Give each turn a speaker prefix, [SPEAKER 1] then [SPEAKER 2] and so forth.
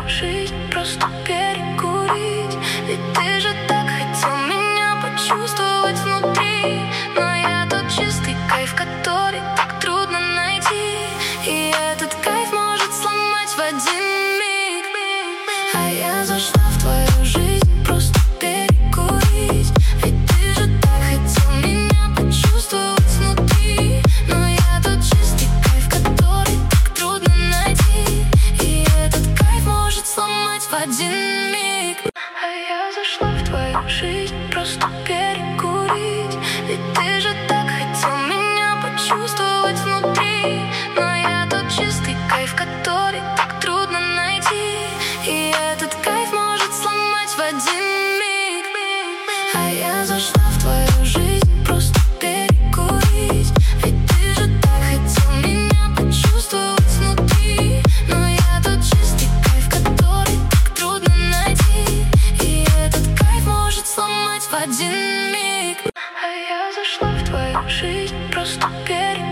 [SPEAKER 1] жизнь, просто перекурить. Ведь ты же так хотел меня почувствовать внутри. Но я тот чистый кайф, который так трудно найти. И этот кайф может сломать в один миг. А я зашла в твою жизнь просто перекурить. Ведь ты же так хотел меня почувствовать внутри. Но я тот чистый кайф, который так трудно найти. И этот кайф может сломать в один миг. А я зашла в твою жизнь просто перекурить. Ведь ты же так хотел меня почувствовать внутри. Но я тот чистый кайф, который так трудно найти. И этот кайф может сломать в один миг. А я зашла в твою жизнь просто перекурить. Ведь ты же так хотел меня почувствовать внутри. Но я тот чистый кайф, который так трудно найти. И этот кайф может сломать в один миг. А я зашла в твою жизнь просто перекурить.